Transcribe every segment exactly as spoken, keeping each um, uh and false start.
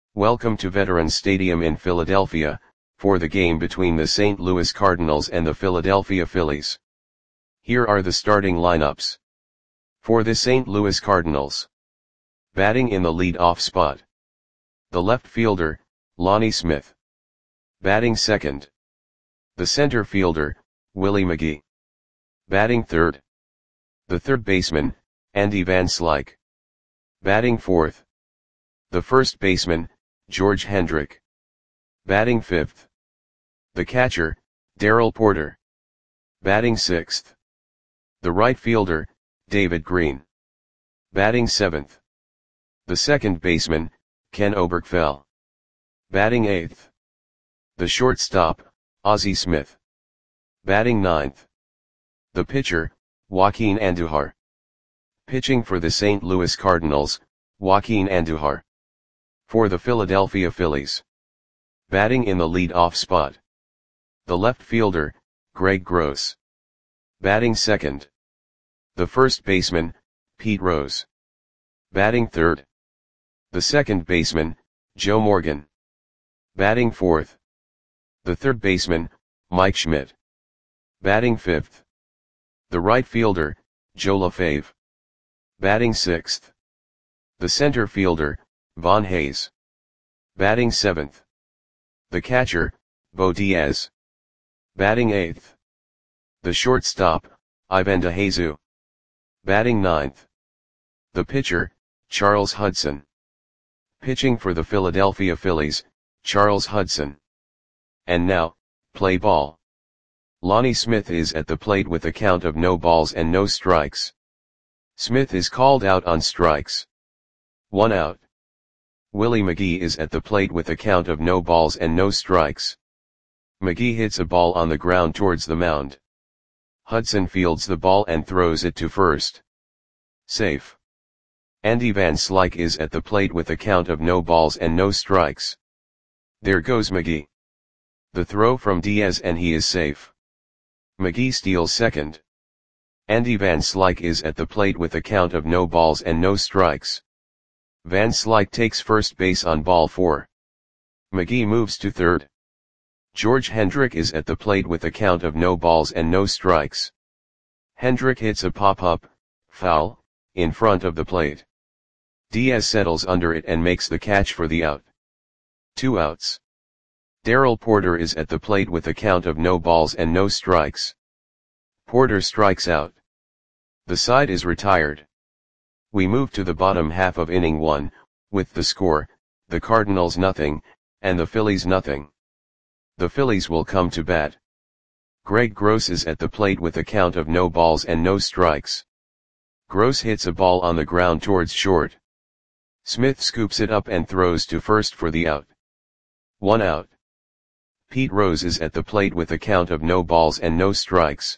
Welcome to Veterans Stadium in Philadelphia, for the game between the Saint Louis Cardinals and the Philadelphia Phillies. Here are the starting lineups. For the Saint Louis Cardinals. Batting in the lead-off spot. The left fielder, Lonnie Smith. Batting second. The center fielder, Willie McGee. Batting third. The third baseman, Andy Van Slyke. Batting fourth. The first baseman, George Hendrick. Batting fifth. The catcher, Darrell Porter. Batting sixth. The right fielder, David Green. Batting seventh. The second baseman, Ken Oberkfell. Batting eighth. The shortstop, Ozzie Smith. Batting ninth. The pitcher, Joaquin Andujar. Pitching for the Saint Louis Cardinals, Joaquin Andujar. For the Philadelphia Phillies. Batting in the lead-off spot. The left fielder, Greg Gross. Batting second. The first baseman, Pete Rose. Batting third. The second baseman, Joe Morgan. Batting fourth. The third baseman, Mike Schmidt. Batting fifth. The right fielder, Joe LaFave. Batting sixth. The center fielder, Von Hayes. Batting seventh. The catcher, Bo Diaz. Batting eighth. The shortstop, Ivan DeJesu. Batting ninth. The pitcher, Charles Hudson. Pitching for the Philadelphia Phillies, Charles Hudson. And now, play ball. Lonnie Smith is at the plate with a count of no balls and no strikes. Smith is called out on strikes. One out. Willie McGee is at the plate with a count of no balls and no strikes. McGee hits a ball on the ground towards the mound. Hudson fields the ball and throws it to first. Safe. Andy Van Slyke is at the plate with a count of no balls and no strikes. There goes McGee. The throw from Diaz and he is safe. McGee steals second. Andy Van Slyke is at the plate with a count of no balls and no strikes. Van Slyke takes first base on ball four. McGee moves to third. George Hendrick is at the plate with a count of no balls and no strikes. Hendrick hits a pop-up, foul, in front of the plate. Diaz settles under it and makes the catch for the out. Two outs. Darrell Porter is at the plate with a count of no balls and no strikes. Porter strikes out. The side is retired. We move to the bottom half of inning one, with the score, the Cardinals nothing, and the Phillies nothing. The Phillies will come to bat. Greg Gross is at the plate with a count of no balls and no strikes. Gross hits a ball on the ground towards short. Smith scoops it up and throws to first for the out. One out. Pete Rose is at the plate with a count of no balls and no strikes.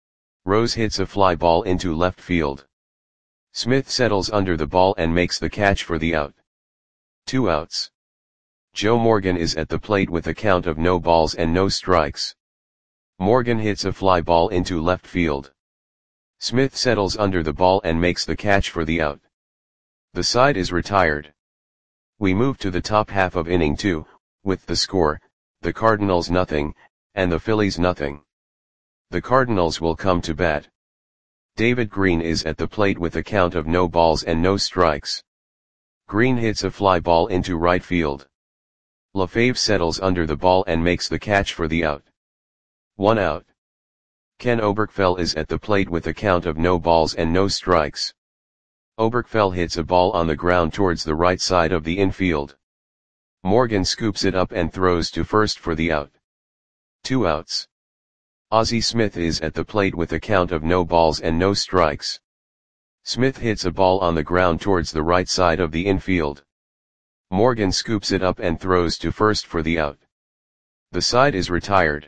Rose hits a fly ball into left field. Smith settles under the ball and makes the catch for the out. Two outs. Joe Morgan is at the plate with a count of no balls and no strikes. Morgan hits a fly ball into left field. Smith settles under the ball and makes the catch for the out. The side is retired. We move to the top half of inning two, with the score, the Cardinals nothing, and the Phillies nothing. The Cardinals will come to bat. David Green is at the plate with a count of no balls and no strikes. Green hits a fly ball into right field. LaFave settles under the ball and makes the catch for the out. One out. Ken Oberkfell is at the plate with a count of no balls and no strikes. Oberkfell hits a ball on the ground towards the right side of the infield. Morgan scoops it up and throws to first for the out. Two outs. Ozzie Smith is at the plate with a count of no balls and no strikes. Smith hits a ball on the ground towards the right side of the infield. Morgan scoops it up and throws to first for the out. The side is retired.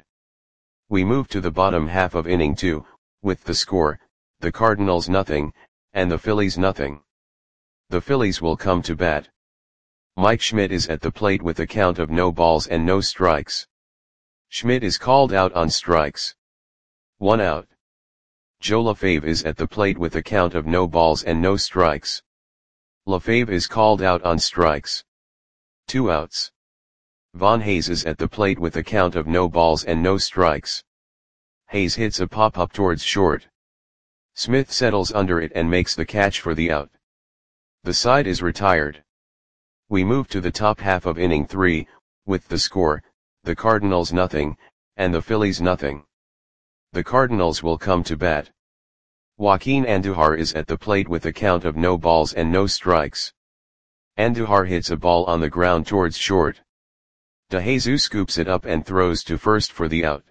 We move to the bottom half of inning two, with the score, the Cardinals nothing, and the Phillies nothing. The Phillies will come to bat. Mike Schmidt is at the plate with a count of no balls and no strikes. Schmidt is called out on strikes. One out. Joe LaFave is at the plate with a count of no balls and no strikes. LaFave is called out on strikes. Two outs. Von Hayes is at the plate with a count of no balls and no strikes. Hayes hits a pop-up towards short. Smith settles under it and makes the catch for the out. The side is retired. We move to the top half of inning three, with the score, the Cardinals nothing, and the Phillies nothing. The Cardinals will come to bat. Joaquin Andujar is at the plate with a count of no balls and no strikes. Andujar hits a ball on the ground towards short. DeJesus scoops it up and throws to first for the out.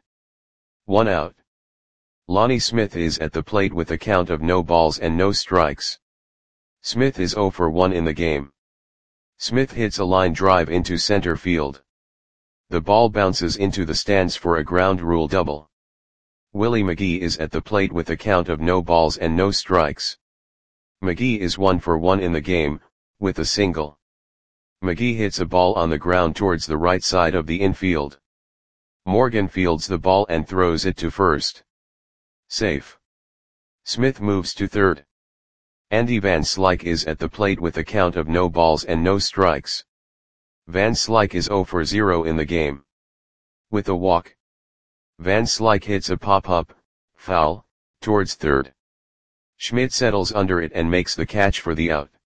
One out. Lonnie Smith is at the plate with a count of no balls and no strikes. Smith is oh for one in the game. Smith hits a line drive into center field. The ball bounces into the stands for a ground rule double. Willie McGee is at the plate with a count of no balls and no strikes. McGee is one for one in the game, with a single. McGee hits a ball on the ground towards the right side of the infield. Morgan fields the ball and throws it to first. Safe. Smith moves to third. Andy Van Slyke is at the plate with a count of no balls and no strikes. Van Slyke is oh for zero in the game. With a walk. Van Slyke hits a pop-up, foul, towards third. Schmidt settles under it and makes the catch for the out.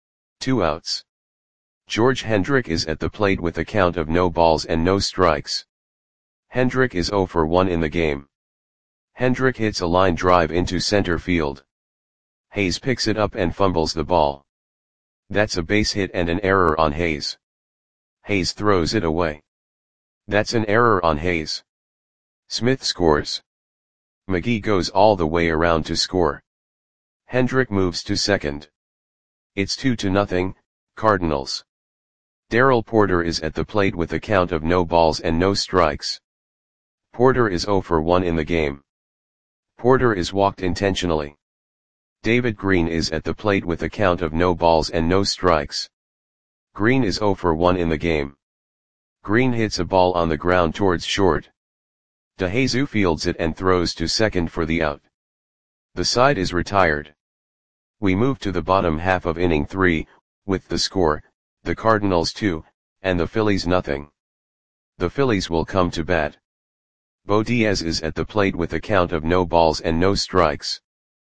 Two outs. George Hendrick is at the plate with a count of no balls and no strikes. Hendrick is oh for one in the game. Hendrick hits a line drive into center field. Hayes picks it up and fumbles the ball. That's a base hit and an error on Hayes. Hayes throws it away. That's an error on Hayes. Smith scores. McGee goes all the way around to score. Hendrick moves to second. It's two to nothing, Cardinals. Darrell Porter is at the plate with a count of no balls and no strikes. Porter is oh for one in the game. Porter is walked intentionally. David Green is at the plate with a count of no balls and no strikes. Green is oh for one in the game. Green hits a ball on the ground towards short. DeJesus fields it and throws to second for the out. The side is retired. We move to the bottom half of inning three, with the score, the Cardinals two, and the Phillies nothing. The Phillies will come to bat. Bo Diaz is at the plate with a count of no balls and no strikes.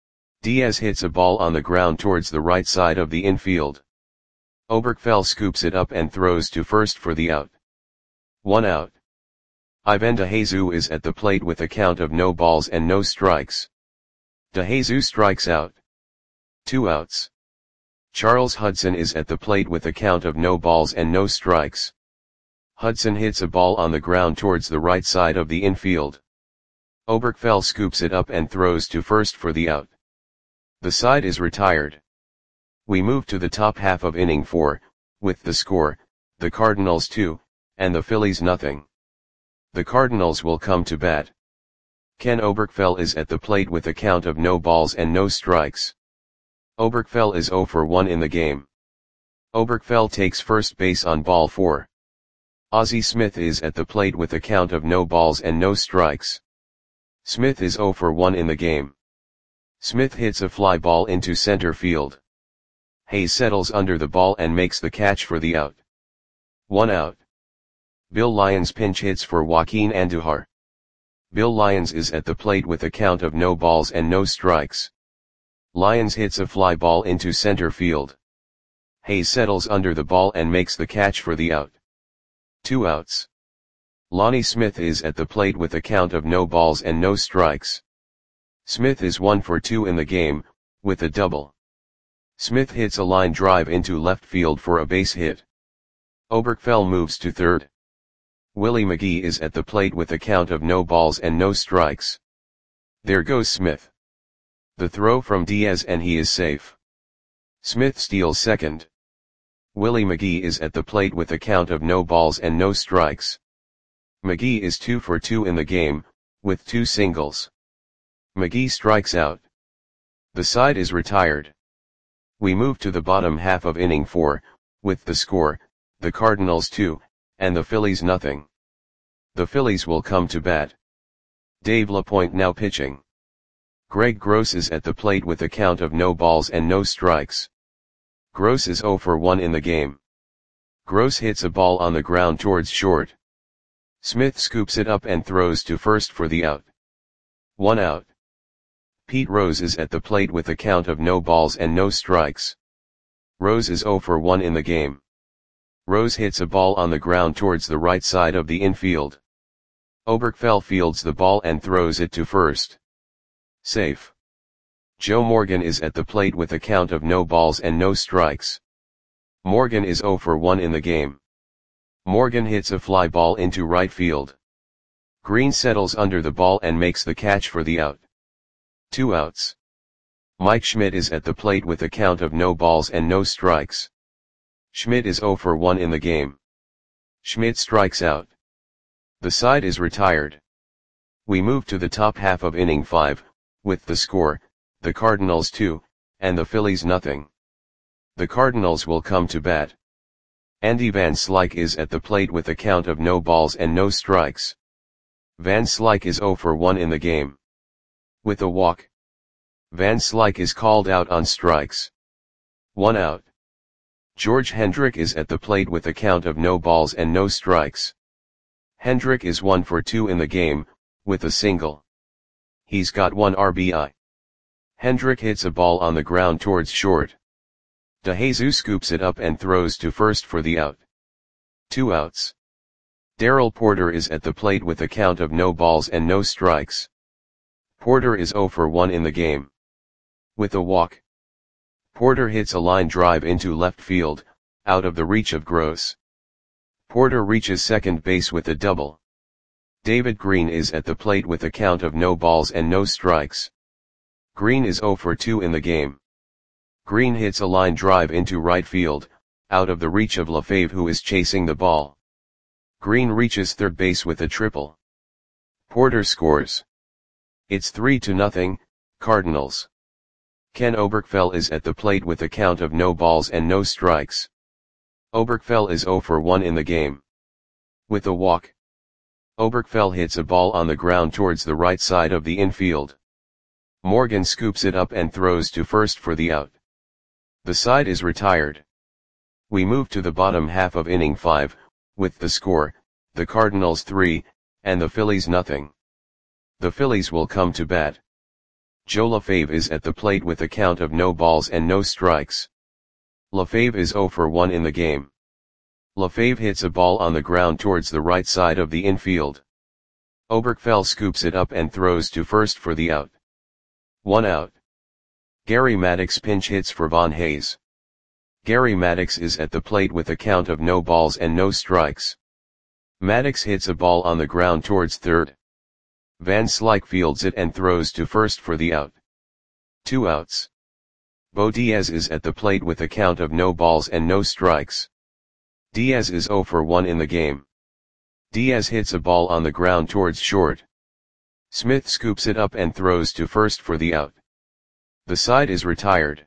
Diaz hits a ball on the ground towards the right side of the infield. Oberkfell scoops it up and throws to first for the out. One out. Ivan DeJesus is at the plate with a count of no balls and no strikes. DeJesus strikes out. Two outs. Charles Hudson is at the plate with a count of no balls and no strikes. Hudson hits a ball on the ground towards the right side of the infield. Oberkfell scoops it up and throws to first for the out. The side is retired. We move to the top half of inning four, with the score, the Cardinals two, and the Phillies nothing. The Cardinals will come to bat. Ken Oberkfell is at the plate with a count of no balls and no strikes. Oberkfell is oh for one in the game. Oberkfell takes first base on ball four. Ozzie Smith is at the plate with a count of no balls and no strikes. Smith is oh for one in the game. Smith hits a fly ball into center field. Hayes settles under the ball and makes the catch for the out. One out. Bill Lyons pinch hits for Joaquin Andujar. Bill Lyons is at the plate with a count of no balls and no strikes. Lyons hits a fly ball into center field. Hayes settles under the ball and makes the catch for the out. Two outs. Lonnie Smith is at the plate with a count of no balls and no strikes. Smith is one for two in the game, with a double. Smith hits a line drive into left field for a base hit. Oberkfell moves to third. Willie McGee is at the plate with a count of no balls and no strikes. There goes Smith. The throw from Diaz and he is safe. Smith steals second. Willie McGee is at the plate with a count of no balls and no strikes. McGee is two for two in the game, with two singles. McGee strikes out. The side is retired. We move to the bottom half of inning four, with the score, the Cardinals two, and the Phillies nothing. The Phillies will come to bat. Dave LaPointe now pitching. Greg Gross is at the plate with a count of no balls and no strikes. Gross is oh for one in the game. Gross hits a ball on the ground towards short. Smith scoops it up and throws to first for the out. One out. Pete Rose is at the plate with a count of no balls and no strikes. Rose is zero for one in the game. Rose hits a ball on the ground towards the right side of the infield. Oberkfell fields the ball and throws it to first. Safe. Joe Morgan is at the plate with a count of no balls and no strikes. Morgan is zero for one in the game. Morgan hits a fly ball into right field. Green settles under the ball and makes the catch for the out. Two outs. Mike Schmidt is at the plate with a count of no balls and no strikes. Schmidt is zero for one in the game. Schmidt strikes out. The side is retired. We move to the top half of inning five, with the score, the Cardinals two, and the Phillies nothing. The Cardinals will come to bat. Andy Van Slyke is at the plate with a count of no balls and no strikes. Van Slyke is zero for one in the game. With a walk. Van Slyke is called out on strikes. One out. George Hendrick is at the plate with a count of no balls and no strikes. Hendrick is one for two in the game, with a single. He's got one R B I. Hendrick hits a ball on the ground towards short. DeJesus scoops it up and throws to first for the out. Two outs. Darrell Porter is at the plate with a count of no balls and no strikes. Porter is zero for one in the game. With a walk. Porter hits a line drive into left field, out of the reach of Gross. Porter reaches second base with a double. David Green is at the plate with a count of no balls and no strikes. Green is zero for two in the game. Green hits a line drive into right field, out of the reach of LaFave who is chasing the ball. Green reaches third base with a triple. Porter scores. It's three to nothing, Cardinals. Ken Oberkfell is at the plate with a count of no balls and no strikes. Oberkfell is zero for one in the game. With a walk. Oberkfell hits a ball on the ground towards the right side of the infield. Morgan scoops it up and throws to first for the out. The side is retired. We move to the bottom half of inning five, with the score, the Cardinals three, and the Phillies nothing. The Phillies will come to bat. Joe LaFave is at the plate with a count of no balls and no strikes. LaFave is zero for one in the game. LaFave hits a ball on the ground towards the right side of the infield. Oberkfell scoops it up and throws to first for the out. One out. Gary Maddox pinch hits for Von Hayes. Gary Maddox is at the plate with a count of no balls and no strikes. Maddox hits a ball on the ground towards third. Van Slyke fields it and throws to first for the out. Two outs. Bo Diaz is at the plate with a count of no balls and no strikes. Diaz is zero for one in the game. Diaz hits a ball on the ground towards short. Smith scoops it up and throws to first for the out. The side is retired.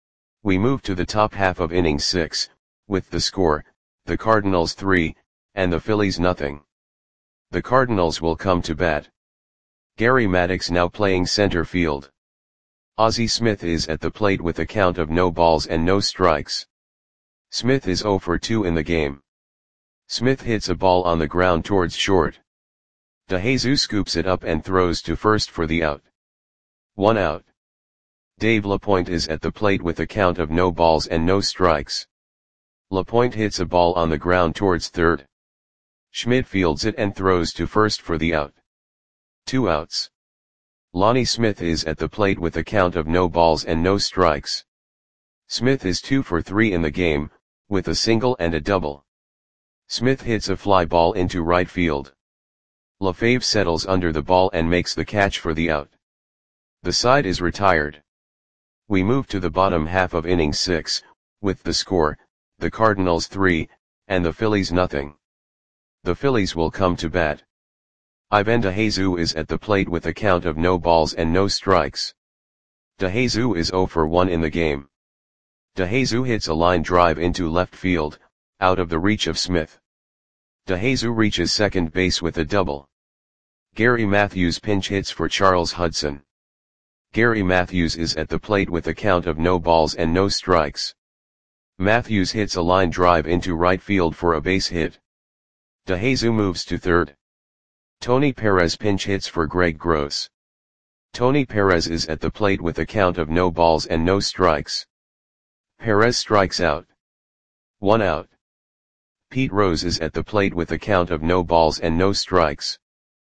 We move to the top half of inning six, with the score, the Cardinals three, and the Phillies nothing. The Cardinals will come to bat. Gary Maddox now playing center field. Ozzie Smith is at the plate with a count of no balls and no strikes. Smith is zero for two in the game. Smith hits a ball on the ground towards short. DeJesus scoops it up and throws to first for the out. One out. Dave LaPointe is at the plate with a count of no balls and no strikes. LaPointe hits a ball on the ground towards third. Schmidt fields it and throws to first for the out. Two outs. Lonnie Smith is at the plate with a count of no balls and no strikes. Smith is two for three in the game, with a single and a double. Smith hits a fly ball into right field. LaFave settles under the ball and makes the catch for the out. The side is retired. We move to the bottom half of inning six, with the score, the Cardinals three, and the Phillies nothing. The Phillies will come to bat. Ivan DeJesus is at the plate with a count of no balls and no strikes. DeJesus is zero for one in the game. DeJesus hits a line drive into left field, out of the reach of Smith. DeJesus reaches second base with a double. Gary Matthews pinch hits for Charles Hudson. Gary Matthews is at the plate with a count of no balls and no strikes. Matthews hits a line drive into right field for a base hit. DeJesus moves to third. Tony Perez pinch hits for Greg Gross. Tony Perez is at the plate with a count of no balls and no strikes. Perez strikes out. One out. Pete Rose is at the plate with a count of no balls and no strikes.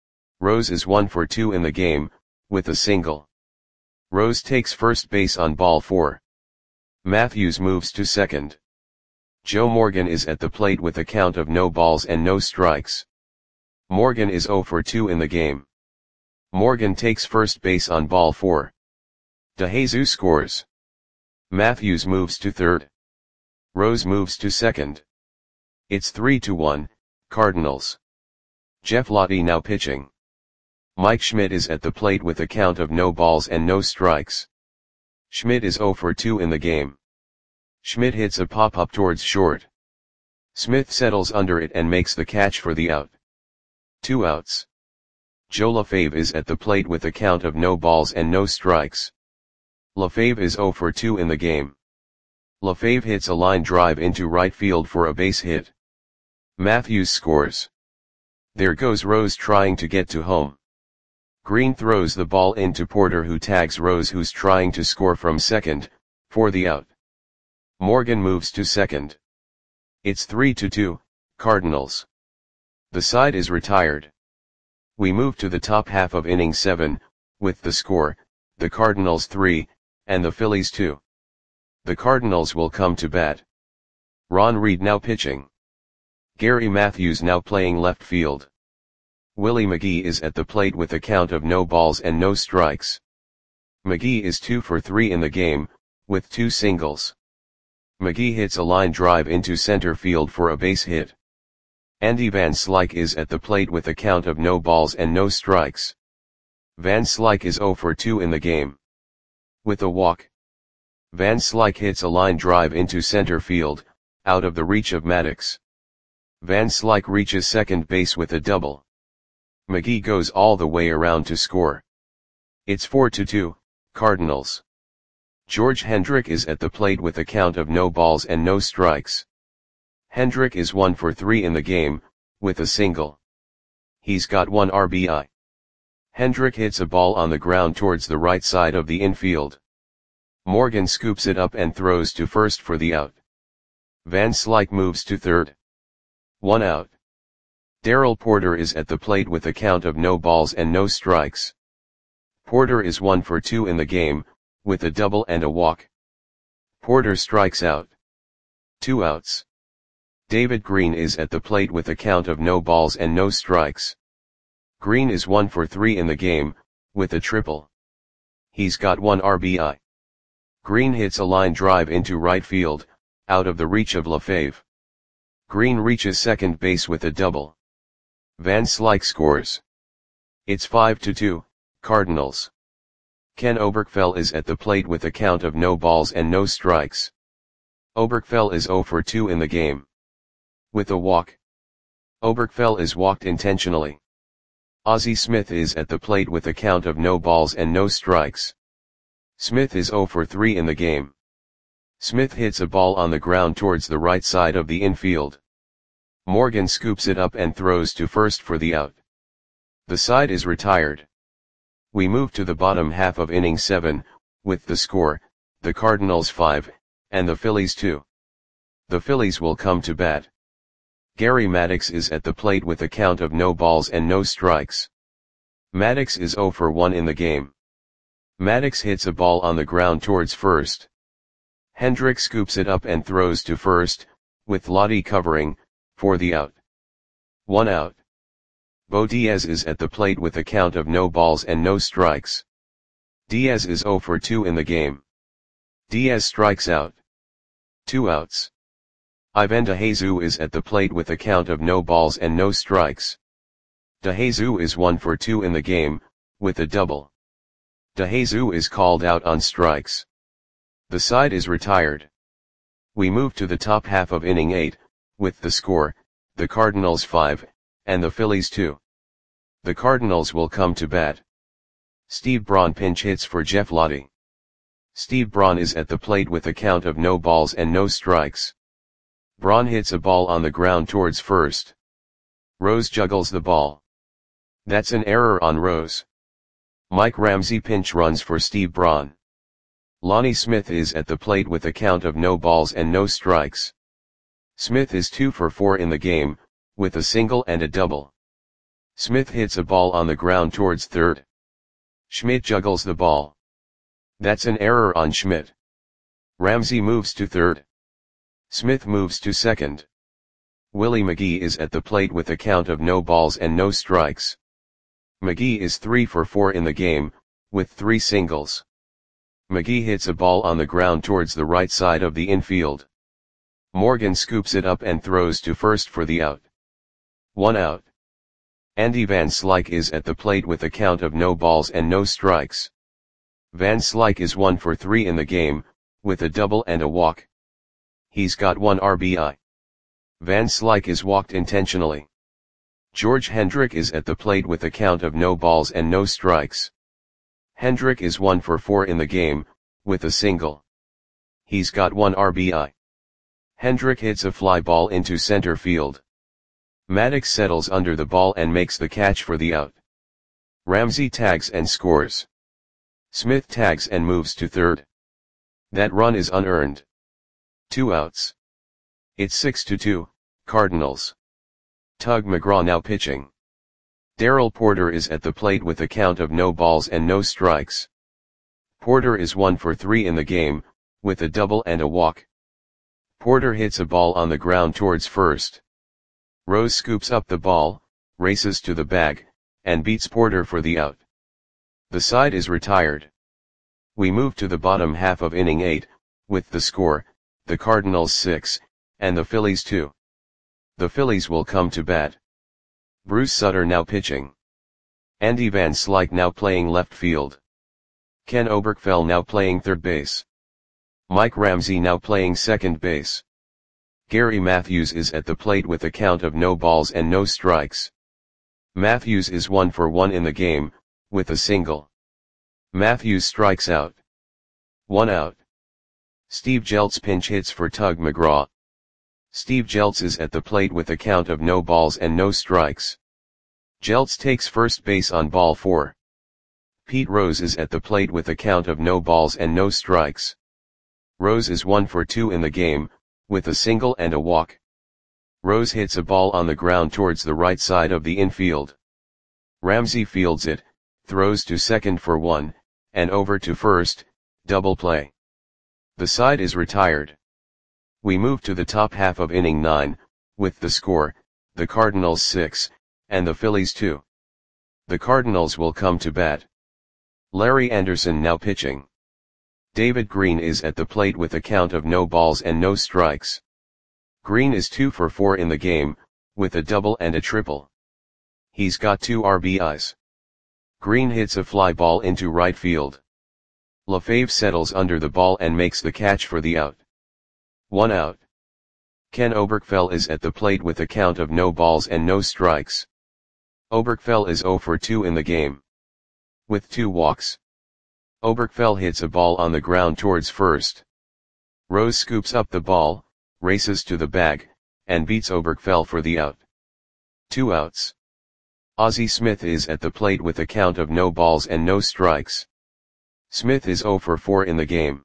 Rose is one for two in the game, with a single. Rose takes first base on ball four. Matthews moves to second. Joe Morgan is at the plate with a count of no balls and no strikes. Morgan is zero for two in the game. Morgan takes first base on ball four. DeJesus scores. Matthews moves to third. Rose moves to second. It's three to one, Cardinals. Jeff Lottie now pitching. Mike Schmidt is at the plate with a count of no balls and no strikes. Schmidt is zero for two in the game. Schmidt hits a pop-up towards short. Smith settles under it and makes the catch for the out. Two outs. Joe LaFave is at the plate with a count of no balls and no strikes. LaFave is zero for two in the game. LaFave hits a line drive into right field for a base hit. Matthews scores. There goes Rose trying to get to home. Green throws the ball into Porter, who tags Rose, who's trying to score from second, for the out. Morgan moves to second. It's three to two, Cardinals. The side is retired. We move to the top half of inning seven, with the score, the Cardinals three, and the Phillies two. The Cardinals will come to bat. Ron Reed now pitching. Gary Matthews now playing left field. Willie McGee is at the plate with a count of no balls and no strikes. McGee is two for three in the game, with two singles. McGee hits a line drive into center field for a base hit. Andy Van Slyke is at the plate with a count of no balls and no strikes. Van Slyke is zero for two in the game. With a walk. Van Slyke hits a line drive into center field, out of the reach of Maddox. Van Slyke reaches second base with a double. McGee goes all the way around to score. It's four to two, Cardinals. George Hendrick is at the plate with a count of no balls and no strikes. Hendrick is one for three in the game, with a single. He's got one R B I. Hendrick hits a ball on the ground towards the right side of the infield. Morgan scoops it up and throws to first for the out. Van Slyke moves to third. One out. Darrell Porter is at the plate with a count of no balls and no strikes. Porter is one for two in the game, with a double and a walk. Porter strikes out. Two outs. David Green is at the plate with a count of no balls and no strikes. Green is one for three in the game, with a triple. He's got one R B I. Green hits a line drive into right field, out of the reach of LaFave. Green reaches second base with a double. Van Slyke scores. It's five to two, Cardinals. Ken Oberkfell is at the plate with a count of no balls and no strikes. Oberkfell is zero for two in the game. With a walk. Oberkfell is walked intentionally. Ozzie Smith is at the plate with a count of no balls and no strikes. Smith is zero for three in the game. Smith hits a ball on the ground towards the right side of the infield. Morgan scoops it up and throws to first for the out. The side is retired. We move to the bottom half of inning seven, with the score, the Cardinals five, and the Phillies two. The Phillies will come to bat. Gary Maddox is at the plate with a count of no balls and no strikes. Maddox is zero for one in the game. Maddox hits a ball on the ground towards first. Hendrick scoops it up and throws to first, with Lottie covering, for the out. One out. Bo Diaz is at the plate with a count of no balls and no strikes. Diaz is zero for two in the game. Diaz strikes out. Two outs. Ivan DeJesus is at the plate with a count of no balls and no strikes. DeJesus is one for two in the game, with a double. DeJesus is called out on strikes. The side is retired. We move to the top half of inning eight, with the score, the Cardinals five, and the Phillies two. The Cardinals will come to bat. Steve Braun pinch hits for Jeff Lottie. Steve Braun is at the plate with a count of no balls and no strikes. Braun hits a ball on the ground towards first. Rose juggles the ball. That's an error on Rose. Mike Ramsey pinch runs for Steve Braun. Lonnie Smith is at the plate with a count of no balls and no strikes. Smith is two for four in the game, with a single and a double. Smith hits a ball on the ground towards third. Schmidt juggles the ball. That's an error on Schmidt. Ramsey moves to third. Smith moves to second. Willie McGee is at the plate with a count of no balls and no strikes. McGee is three for four in the game, with three singles. McGee hits a ball on the ground towards the right side of the infield. Morgan scoops it up and throws to first for the out. One out. Andy Van Slyke is at the plate with a count of no balls and no strikes. Van Slyke is one for three in the game, with a double and a walk. He's got one R B I. Van Slyke is walked intentionally. George Hendrick is at the plate with a count of no balls and no strikes. Hendrick is one for four in the game, with a single. He's got one R B I. Hendrick hits a fly ball into center field. Maddox settles under the ball and makes the catch for the out. Ramsey tags and scores. Smith tags and moves to third. That run is unearned. Two outs. It's six to two, Cardinals. Tug McGraw now pitching. Darrell Porter is at the plate with a count of no balls and no strikes. Porter is one for three in the game, with a double and a walk. Porter hits a ball on the ground towards first. Rose scoops up the ball, races to the bag, and beats Porter for the out. The side is retired. We move to the bottom half of inning eight, with the score, the Cardinals six, and the Phillies two. The Phillies will come to bat. Bruce Sutter now pitching. Andy Van Slyke now playing left field. Ken Oberkfell now playing third base. Mike Ramsey now playing second base. Gary Matthews is at the plate with a count of no balls and no strikes. Matthews is one for one in the game, with a single. Matthews strikes out. One out. Steve Jeltz pinch hits for Tug McGraw. Steve Jeltz is at the plate with a count of no balls and no strikes. Jeltz takes first base on ball four. Pete Rose is at the plate with a count of no balls and no strikes. Rose is one for two in the game, with a single and a walk. Rose hits a ball on the ground towards the right side of the infield. Ramsey fields it, throws to second for one, and over to first, double play. The side is retired. We move to the top half of inning nine, with the score, the Cardinals six, and the Phillies two. The Cardinals will come to bat. Larry Anderson now pitching. David Green is at the plate with a count of no balls and no strikes. Green is two for four in the game, with a double and a triple. He's got two R B Is. Green hits a fly ball into right field. LaFave settles under the ball and makes the catch for the out. One out. Ken Oberkfell is at the plate with a count of no balls and no strikes. Oberkfell is zero for two in the game. With two walks. Oberkfell hits a ball on the ground towards first. Rose scoops up the ball, races to the bag, and beats Oberkfell for the out. Two outs. Ozzie Smith is at the plate with a count of no balls and no strikes. Smith is zero for four in the game.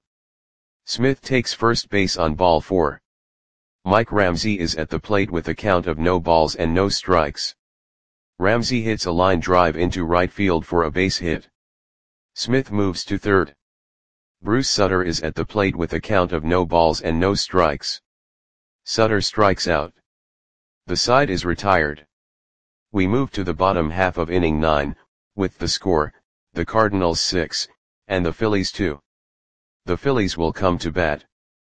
Smith takes first base on ball four. Mike Ramsey is at the plate with a count of no balls and no strikes. Ramsey hits a line drive into right field for a base hit. Smith moves to third. Bruce Sutter is at the plate with a count of no balls and no strikes. Sutter strikes out. The side is retired. We move to the bottom half of inning nine, with the score, the Cardinals six, and the Phillies two. The Phillies will come to bat.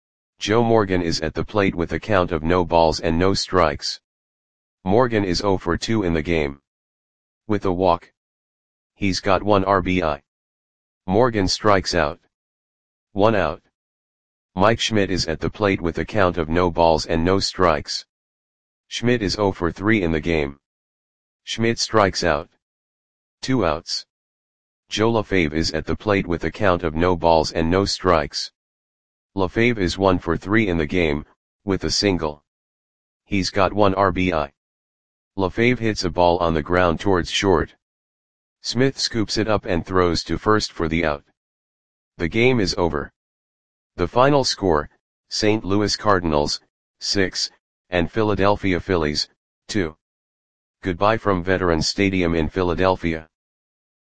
Joe Morgan is at the plate with a count of no balls and no strikes. Morgan is zero for two in the game. With a walk. He's got one R B I. Morgan strikes out. One out. Mike Schmidt is at the plate with a count of no balls and no strikes. Schmidt is zero for three in the game. Schmidt strikes out. Two outs. Joe LaFave is at the plate with a count of no balls and no strikes. LaFave is one for three in the game, with a single. He's got one R B I. LaFave hits a ball on the ground towards short. Smith scoops it up and throws to first for the out. The game is over. The final score, Saint Louis Cardinals, six, and Philadelphia Phillies, two. Goodbye from Veterans Stadium in Philadelphia.